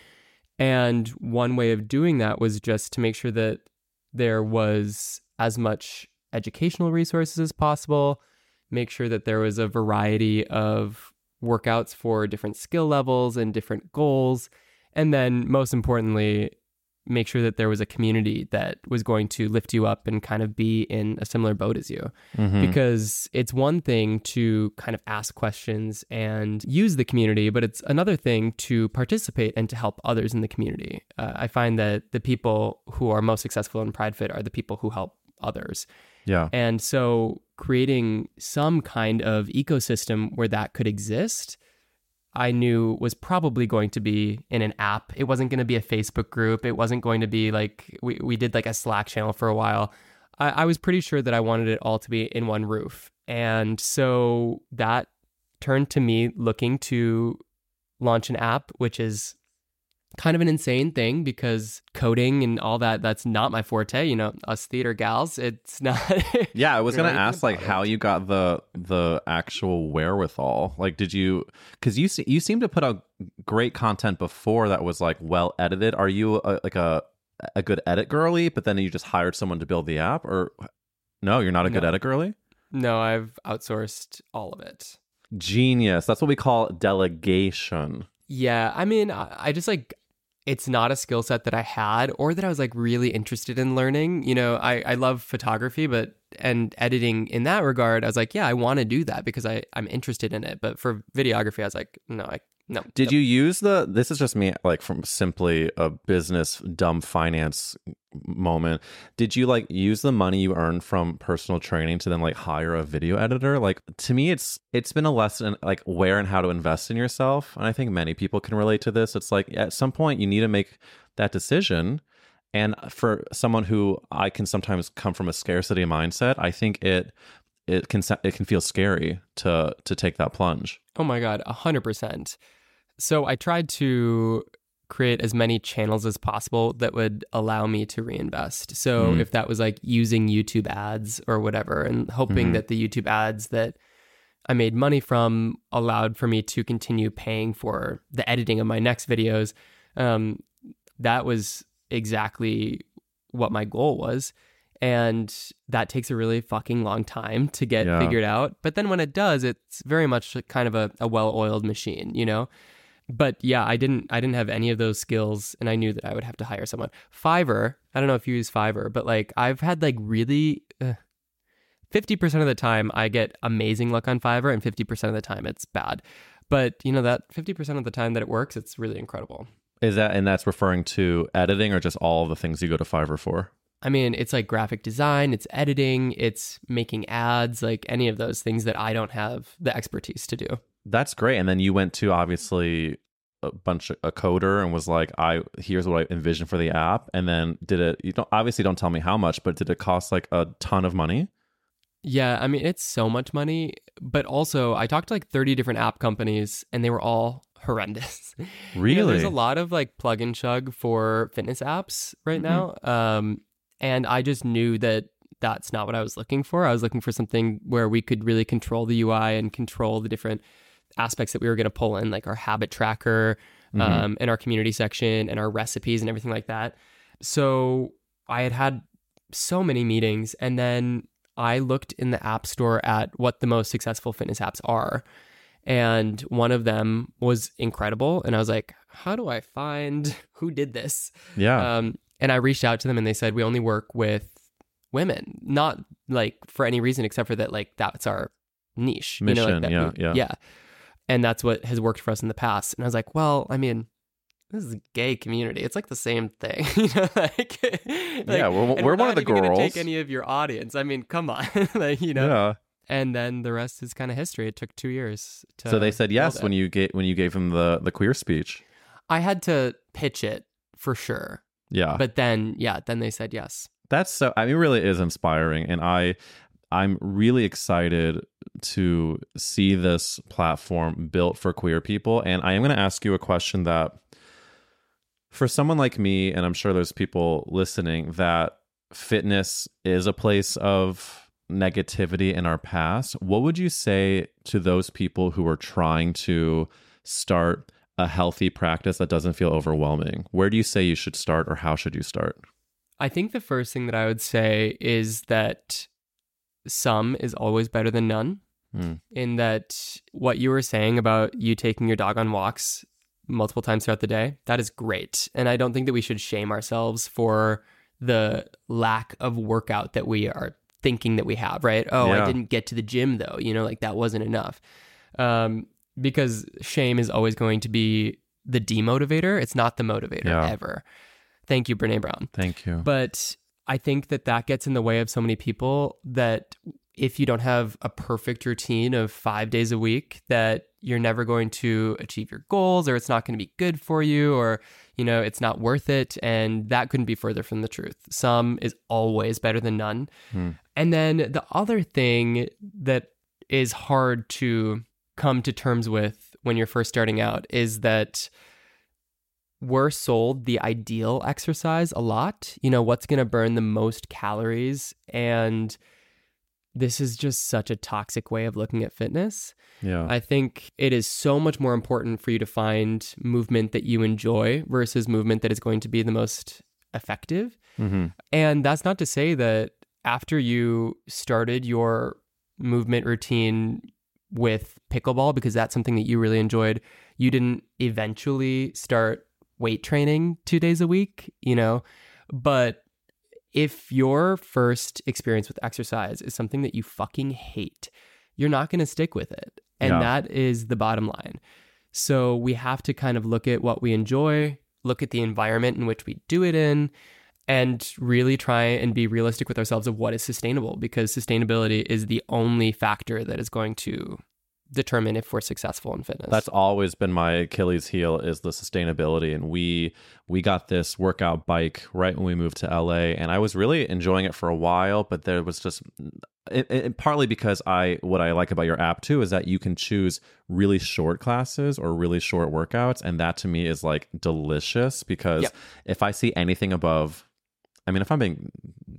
And one way of doing that was just to make sure that there was as much educational resources as possible, make sure that there was a variety of workouts for different skill levels and different goals, and then most importantly, make sure that there was a community that was going to lift you up and kind of be in a similar boat as you. Because it's one thing to kind of ask questions and use the community, but it's another thing to participate and to help others in the community. I find that the people who are most successful in Pride Fit are the people who help others. Yeah. And so creating some kind of ecosystem where that could exist I knew was probably going to be in an app. It wasn't going to be a Facebook group. It wasn't going to be like, we did like a Slack channel for a while. I was pretty sure that I wanted it all to be in one roof. And so that turned to me looking to launch an app, which is kind of an insane thing because coding and all that, that's not my forte. You know, us theater gals, it's not. Yeah, I was going to ask like how you got the actual wherewithal. Like, did you, because you seem to put out great content before that was like well edited. Are you a good edit girly, but then you just hired someone to build the app? Or no, you're not a good edit girly? No, I've outsourced all of it. Genius. That's what we call delegation. Yeah, I mean, I just like, it's not a skill set that I had or that I was like really interested in learning. You know, I love photography, and editing in that regard, I was like, yeah, I want to do that because I'm interested in it. But for videography, I was like, no. Did you use this is just me, like from simply a business dumb finance moment. Did you like use the money you earned from personal training to then like hire a video editor? Like to me, it's been a lesson like where and how to invest in yourself. And I think many people can relate to this. It's like at some point you need to make that decision. And for someone who I can sometimes come from a scarcity mindset, I think it can feel scary to take that plunge. Oh my God, 100%. So I tried to create as many channels as possible that would allow me to reinvest. So if that was like using YouTube ads or whatever, and hoping that the YouTube ads that I made money from allowed for me to continue paying for the editing of my next videos, that was exactly what my goal was. And that takes a really fucking long time to get figured out. But then when it does, it's very much kind of a well-oiled machine, you know? But yeah, I didn't have any of those skills, and I knew that I would have to hire someone. Fiverr, I don't know if you use Fiverr, but like I've had like really 50% of the time I get amazing luck on Fiverr, and 50% of the time it's bad. But you know, that 50% of the time that it works, it's really incredible. That's referring to editing or just all of the things you go to Fiverr for? I mean, it's like graphic design, it's editing, it's making ads, like any of those things that I don't have the expertise to do. That's great. And then you went to obviously a coder and was like, here's what I envision for the app. And then don't tell me how much, but did it cost like a ton of money? Yeah, I mean, it's so much money, but also I talked to like 30 different app companies and they were all horrendous. Really? You know, there's a lot of like plug and chug for fitness apps right now. And I just knew that that's not what I was looking for. I was looking for something where we could really control the UI and control the different aspects that we were going to pull in, like our habit tracker and our community section and our recipes and everything like that. So I had so many meetings, and then I looked in the App Store at what the most successful fitness apps are. And one of them was incredible. And I was like, how do I find who did this? Yeah. And I reached out to them and they said, we only work with women, not like for any reason except for that, like that's our niche. Mission, you know, like yeah. And that's what has worked for us in the past. And I was like, well, I mean, this is a gay community. It's like the same thing, you know. Yeah, we're one of the girls. Gonna take any of your audience. I mean, come on, like, you know. Yeah. And then the rest is kind of history. It took 2 years. So they said yes when you gave them the queer speech. I had to pitch it for sure. Yeah. But then they said yes. That's so. I mean, it really is inspiring, and I'm really excited to see this platform built for queer people. And I am going to ask you a question that, for someone like me, and I'm sure there's people listening, that fitness is a place of negativity in our past. What would you say to those people who are trying to start a healthy practice that doesn't feel overwhelming? Where do you say you should start, or how should you start? I think the first thing that I would say is that some is always better than none. In that what you were saying about you taking your dog on walks multiple times throughout the day, that is great. And I don't think that we should shame ourselves for the lack of workout that we are thinking that we have, right? I didn't get to the gym though, you know, like that wasn't enough. Because shame is always going to be the demotivator. It's not the motivator ever. Thank you, Brene Brown. Thank you. But I think that gets in the way of so many people that if you don't have a perfect routine of 5 days a week, that you're never going to achieve your goals, or it's not going to be good for you, or, it's not worth it. And that couldn't be further from the truth. Some is always better than none. And then the other thing that is hard to come to terms with when you're first starting out is that we're sold the ideal exercise a lot, what's going to burn the most calories. And this is just such a toxic way of looking at fitness. Yeah. I think it is so much more important for you to find movement that you enjoy versus movement that is going to be the most effective. And that's not to say that after you started your movement routine with pickleball, because that's something that you really enjoyed, you didn't eventually start weight training 2 days a week, but if your first experience with exercise is something that you fucking hate, you're not going to stick with it. And that is the bottom line. So we have to kind of look at what we enjoy, look at the environment in which we do it in, and really try and be realistic with ourselves of what is sustainable, because sustainability is the only factor that is going to determine if we're successful in fitness. That's always been my Achilles heel, is the sustainability. And we got this workout bike right when we moved to LA, and I was really enjoying it for a while, but there was just partly because what I like about your app too is that you can choose really short classes or really short workouts, and that to me is like delicious, because if I see anything above, if I'm being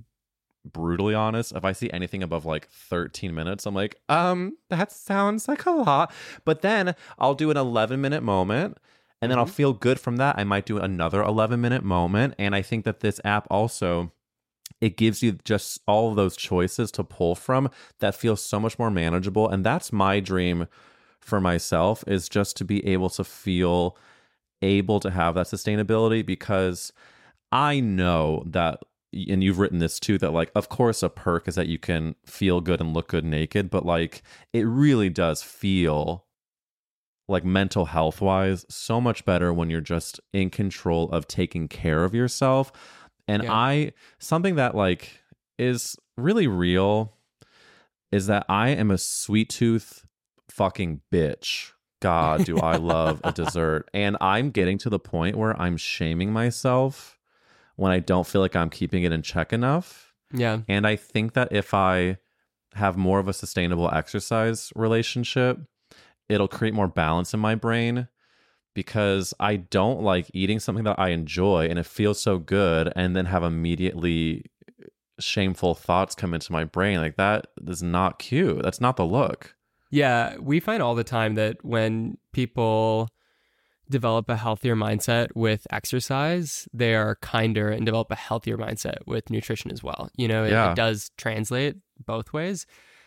brutally honest, if I see anything above like 13 minutes, I'm like, that sounds like a lot. But then I'll do an 11-minute moment, and then I'll feel good from that. I might do another 11-minute moment. And I think that this app also, it gives you just all of those choices to pull from that feels so much more manageable. And that's my dream for myself, is just to be able to feel able to have that sustainability, because I know that, and you've written this too, that like, of course, a perk is that you can feel good and look good naked, but like, it really does feel like mental health wise so much better when you're just in control of taking care of yourself. And something that like is really real is that I am a sweet tooth fucking bitch. God, do I love a dessert. And I'm getting to the point where I'm shaming myself when I don't feel like I'm keeping it in check enough. Yeah. And I think that if I have more of a sustainable exercise relationship, it'll create more balance in my brain, because I don't like eating something that I enjoy and it feels so good and then have immediately shameful thoughts come into my brain. Like, that is not cute. That's not the look. Yeah. We find all the time that when people develop a healthier mindset with exercise, they are kinder and develop a healthier mindset with nutrition as well. It does translate both ways.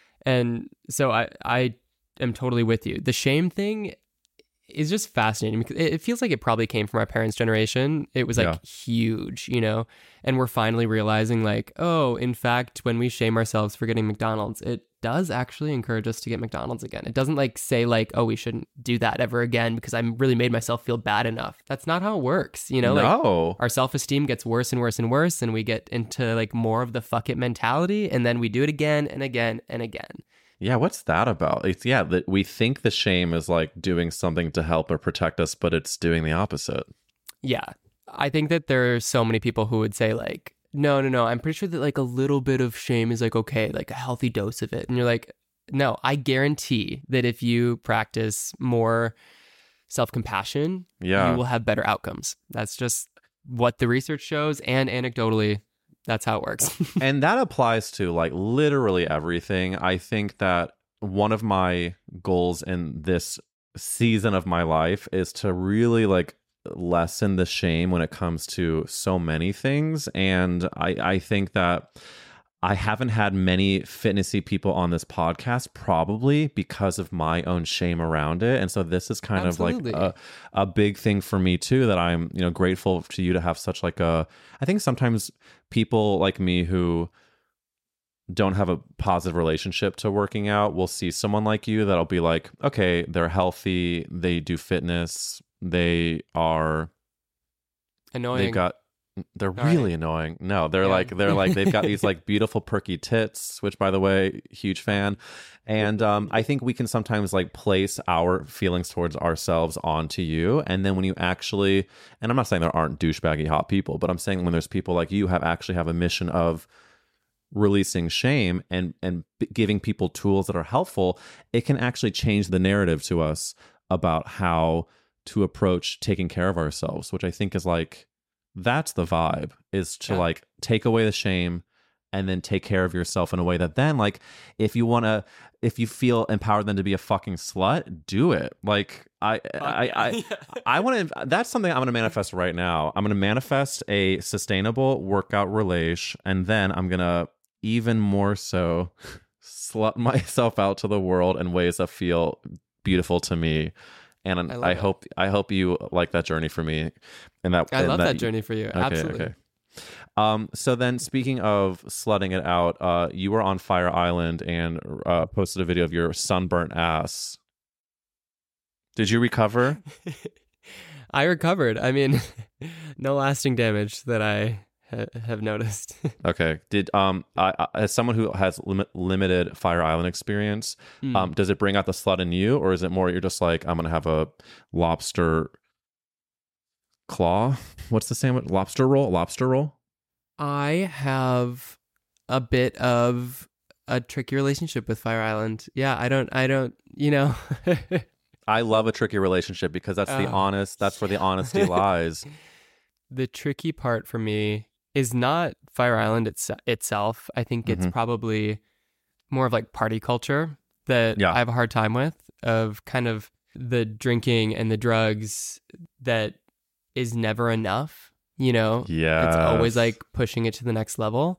And so I am totally with you. The shame thing is just fascinating, because it feels like it probably came from our parents' generation. It was like huge, and we're finally realizing like, oh, in fact, when we shame ourselves for getting McDonald's, it does actually encourage us to get McDonald's again. It doesn't like say like, oh, we shouldn't do that ever again because I really made myself feel bad enough. That's not how it works. No. Like our self-esteem gets worse and worse and worse, and we get into like more of the fuck it mentality, and then we do it again and again and again. Yeah, what's that about? It's that we think the shame is like doing something to help or protect us, but it's doing the opposite. Yeah. I think that there are so many people who would say like, no, I'm pretty sure that like a little bit of shame is like okay, like a healthy dose of it. And you're like, no, I guarantee that if you practice more self-compassion, you will have better outcomes. That's just what the research shows, and anecdotally, that's how it works. And that applies to like literally everything. I think that one of my goals in this season of my life is to really like lessen the shame when it comes to so many things. And I think that I haven't had many fitnessy people on this podcast, probably because of my own shame around it. And so this is kind of like a big thing for me too, that I'm, grateful to you to have such like I think sometimes people like me who don't have a positive relationship to working out will see someone like you that'll be like, okay, they're healthy, they do fitness, they are annoying. They're really annoying. No, they're like they've got these like beautiful perky tits, which by the way, huge fan. And I think we can sometimes like place our feelings towards ourselves onto you. And then when you actually, and I'm not saying there aren't douchebaggy hot people, but I'm saying when there's people like you actually have a mission of releasing shame and giving people tools that are helpful, it can actually change the narrative to us about how to approach taking care of ourselves, which I think is like, that's the vibe, is to like take away the shame and then take care of yourself in a way that then like if you you feel empowered then to be a fucking slut, do it. Like I want to, that's something I'm going to manifest right now. I'm going to manifest a sustainable workout relation, and then I'm going to even more so slut myself out to the world in ways that feel beautiful to me. And I hope you like that journey for me. And I love that journey for you. Okay, Absolutely. Okay. So then speaking of slutting it out, you were on Fire Island and posted a video of your sunburnt ass. Did you recover? I recovered. I mean, no lasting damage that I have noticed. Okay. Did as someone who has limited Fire Island experience, does it bring out the slut in you, or is it more you're just like, I'm gonna have a lobster claw? What's the sandwich? Lobster roll? I have a bit of a tricky relationship with Fire Island. Yeah, I don't, you know. I love a tricky relationship because that's that's where the honesty lies. The tricky part for me is not Fire Island itself. I think it's probably more of like party culture that I have a hard time with, of kind of the drinking and the drugs that is never enough, you know? Yeah. It's always like pushing it to the next level.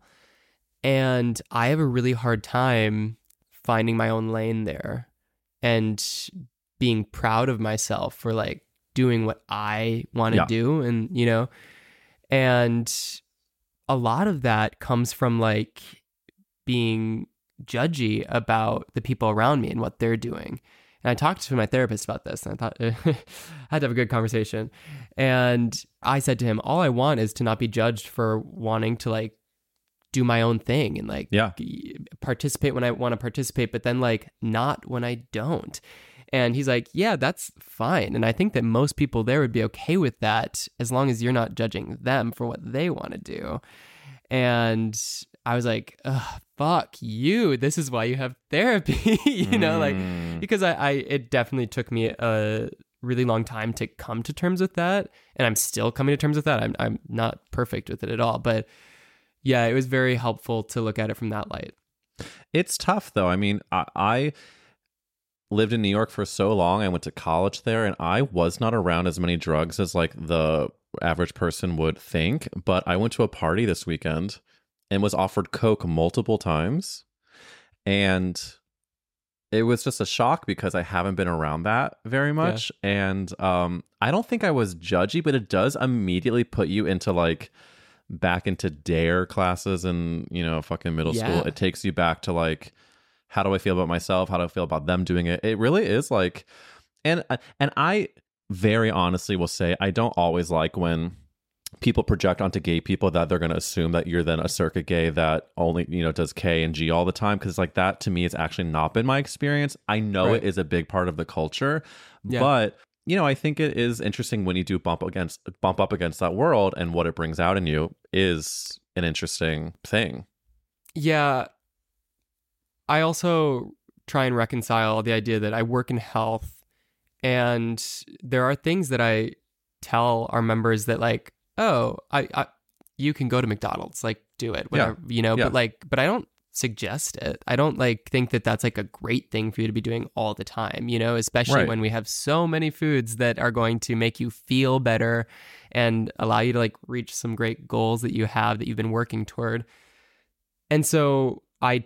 And I have a really hard time finding my own lane there and being proud of myself for like doing what I want to do. And, you know, and a lot of that comes from like being judgy about the people around me and what they're doing. And I talked to my therapist about this, and I thought I had to have a good conversation. And I said to him, all I want is to not be judged for wanting to like do my own thing and like participate when I want to participate, but then like not when I don't. And he's like, yeah, that's fine. And I think that most people there would be okay with that as long as you're not judging them for what they want to do. And I was like, fuck you. This is why you have therapy, you know, like, because it definitely took me a really long time to come to terms with that. And I'm still coming to terms with that. I'm not perfect with it at all. But yeah, it was very helpful to look at it from that light. It's tough though. I mean, I lived in New York for so long. I went to college there, and I was not around as many drugs as like the average person would think. But I went to a party this weekend and was offered coke multiple times, and it was just a shock because I haven't been around that very much. And I don't think I was judgy, but it does immediately put you into like back into dare classes and, you know, fucking middle school. It takes you back to like, how do I feel about myself? How do I feel about them doing it? It really is like, and I very honestly will say, I don't always like when people project onto gay people that they're going to assume that you're then a circuit gay that only, you know, does K and G all the time. Cause like that to me has actually not been my experience. I know it is a big part of the culture, but you know, I think it is interesting when you do bump up against that world, and what it brings out in you is an interesting thing. Yeah. I also try and reconcile the idea that I work in health, and there are things that I tell our members that like, oh, I you can go to McDonald's, like do it, whatever, you know, but I don't suggest it. I don't like think that that's like a great thing for you to be doing all the time, you know, especially when we have so many foods that are going to make you feel better and allow you to like reach some great goals that you have that you've been working toward. And so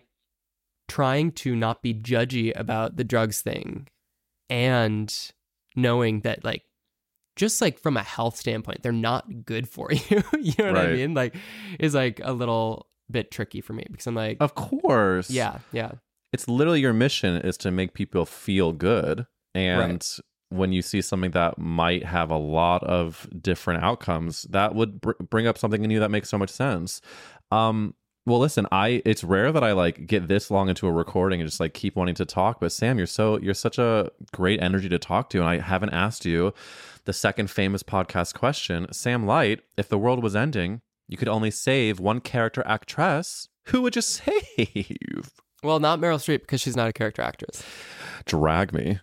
trying to not be judgy about the drugs thing, and knowing that like, just like from a health standpoint, they're not good for you. You know what I mean? Like, is like a little bit tricky for me because I'm like, of course. Yeah. It's literally your mission is to make people feel good. And when you see something that might have a lot of different outcomes, that would bring up something in you that makes so much sense. Well, listen, it's rare that I like get this long into a recording and just like keep wanting to talk. But Sam, you're such a great energy to talk to, and I haven't asked you the second famous podcast question. Sam Light, if the world was ending, you could only save one character actress. Who would you save? Well, not Meryl Streep because she's not a character actress. Drag me.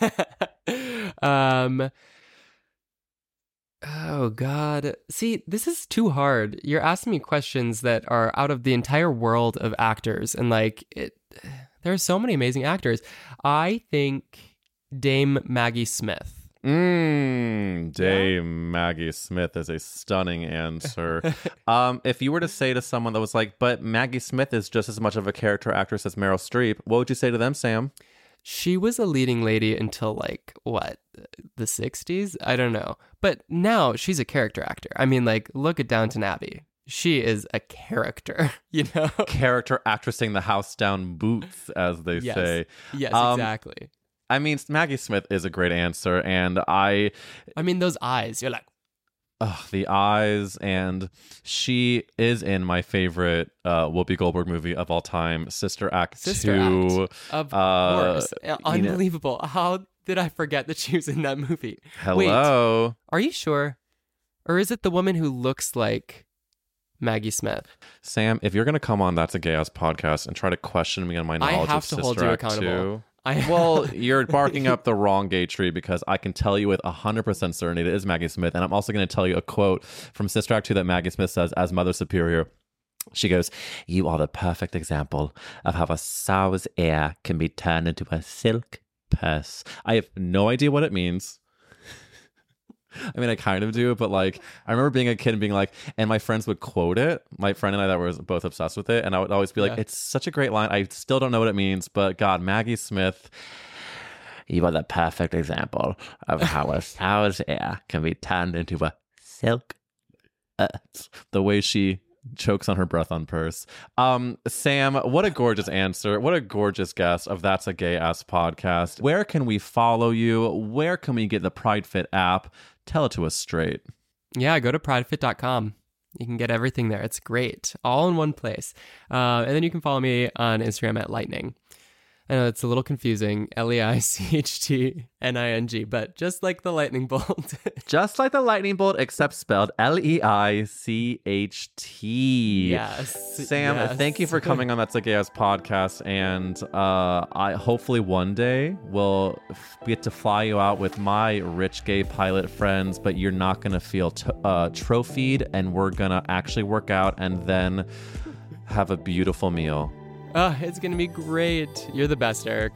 Oh, God. See, this is too hard. You're asking me questions that are out of the entire world of actors. And like, there are so many amazing actors. I think Dame Maggie Smith. Dame Maggie Smith is a stunning answer. If you were to say to someone that was like, but Maggie Smith is just as much of a character actress as Meryl Streep, what would you say to them, Sam? She was a leading lady until like, what, the 60s? I don't know. But now she's a character actor. I mean, like, look at Downton Abbey. She is a character, you know? Character actressing the house down boots, as they say. Yes, exactly. I mean, Maggie Smith is a great answer. And I mean, those eyes, you're like, the eyes, and she is in my favorite Whoopi Goldberg movie of all time, Sister Act 2. Of course. Unbelievable. How did I forget that she was in that movie? Hello. Wait, are you sure? Or is it the woman who looks like Maggie Smith? Sam, if you're going to come on That's a Gay Ass podcast and try to question me on my knowledge of Sister Act 2... I have to hold you accountable. Well, you're barking up the wrong gay tree, because I can tell you with 100% certainty it is Maggie Smith. And I'm also going to tell you a quote from Sister Act 2 that Maggie Smith says as Mother Superior. She goes, "You are the perfect example of how a sow's ear can be turned into a silk purse." I have no idea what it means. I mean, I kind of do, but like, I remember being a kid and being like, and my friends would quote it. My friend and I that were both obsessed with it. And I would always be like, it's such a great line. I still don't know what it means, but God, Maggie Smith, you are the perfect example of how a sow's ear can be turned into a silk. The way she chokes on her breath on purse. Sam, what a gorgeous answer. What a gorgeous guest of That's a Gay Ass podcast. Where can we follow you? Where can we get the Pride Fit app? Tell it to us straight. Yeah, go to pridefit.com. You can get everything there. It's great. All in one place. And then you can follow me on Instagram at Lightning. I know it's a little confusing, LEICHTNING, but just like the lightning bolt. Just like the lightning bolt, except spelled LEICHT. Yes. Sam, thank you for coming on That's a Gay Ass podcast. And I hopefully one day will get to fly you out with my rich gay pilot friends, but you're not going to feel trophied, and we're going to actually work out and then have a beautiful meal. It's going to be great. You're the best, Eric.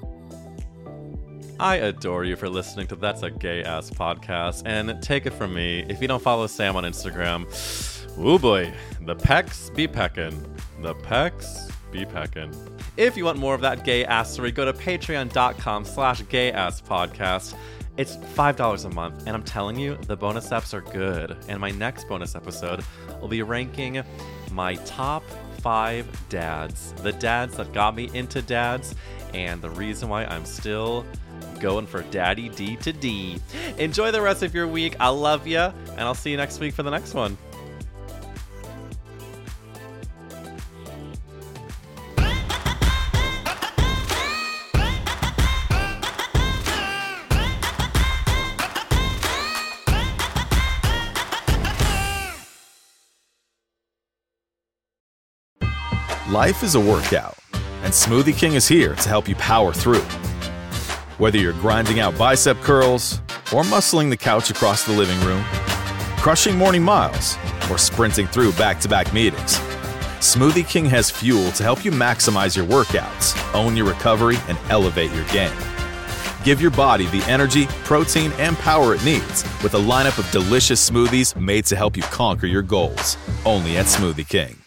I adore you for listening to That's a Gay Ass podcast. And take it from me, if you don't follow Sam on Instagram, oh boy, the pecs be peckin'. The pecs be peckin'. If you want more of that gay assery, go to patreon.com/gayasspodcast. It's $5 a month, and I'm telling you, the bonus eps are good. And my next bonus episode will be ranking my top 5 dads. The dads that got me into dads, and the reason why I'm still going for Daddy D to D. Enjoy the rest of your week. I love you, and I'll see you next week for the next one. Life is a workout, and Smoothie King is here to help you power through. Whether you're grinding out bicep curls or muscling the couch across the living room, crushing morning miles, or sprinting through back-to-back meetings, Smoothie King has fuel to help you maximize your workouts, own your recovery, and elevate your game. Give your body the energy, protein, and power it needs with a lineup of delicious smoothies made to help you conquer your goals. Only at Smoothie King.